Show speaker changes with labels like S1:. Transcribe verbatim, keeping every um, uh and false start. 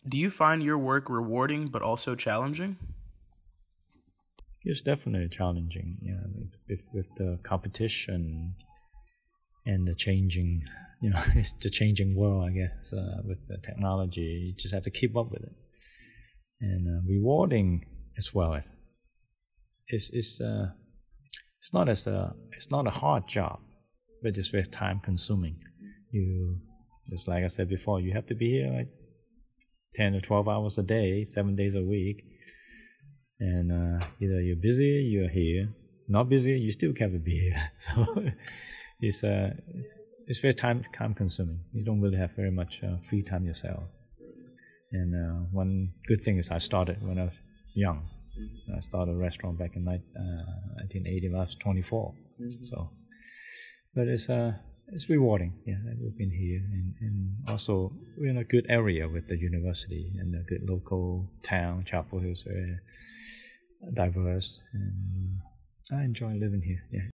S1: Do you find your work rewarding but also challenging?
S2: It's definitely challenging, yeah, with, with, with the competition and the changing, you know, it's the changing world, I guess, uh, with the technology. You just have to keep up with it. And uh, rewarding as well. It's, it's, uh, it's, not as a, it's not a hard job, but it's very time consuming. You, just like I said before, you have to be here like ten or twelve hours a day, seven days a week. And uh, either you're busy, you're here. Not busy, you still can't be here. So it's, uh, it's it's very time time consuming. You don't really have very much uh, free time yourself. And uh, one good thing is I started when I was young. I started a restaurant back in uh, nineteen eighty when I was twenty-four. Mm-hmm. So, but it's uh it's rewarding. Yeah, we've been here, and, and also we're in a good area with the university and a good local town. Chapel Hill is very diverse, and I enjoy living here. Yeah.